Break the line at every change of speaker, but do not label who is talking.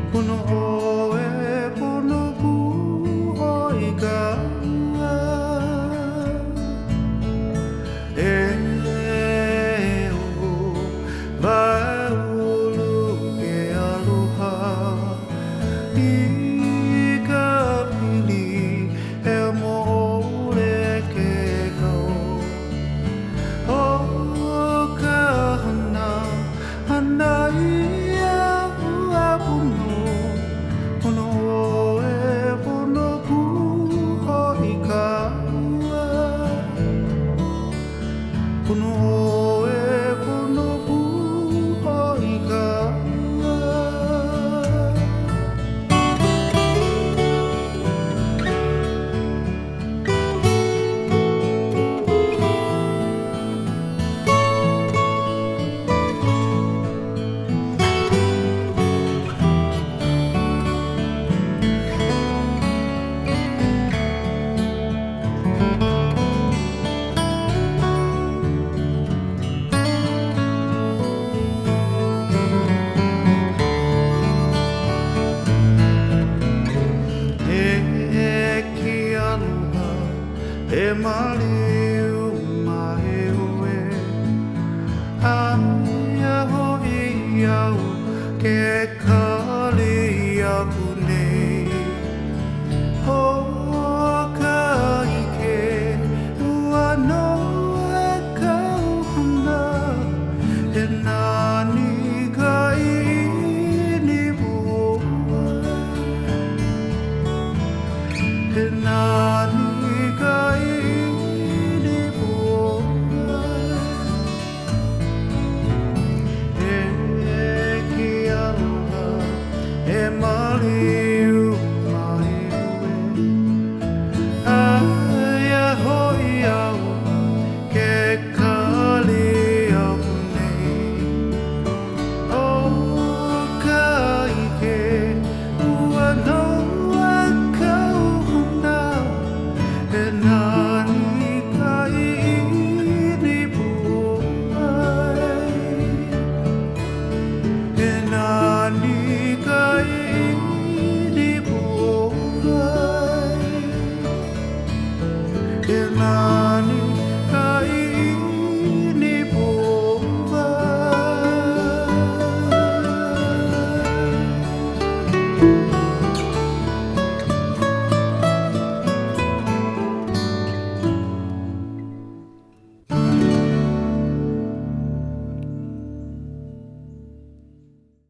Puno oe, puno pu oiga. E o vai ulu ke aloha. I ka pili e mo'ole ke kau. O ka hana, hana ia ua puno. Puno oe, puno pu oiga. Puno oe, puno pu oiga. E maliu mahe oe Aia hoi au ke kali aku nei O ka ike ua no e kau hana E nani ka ini bua E nani Mali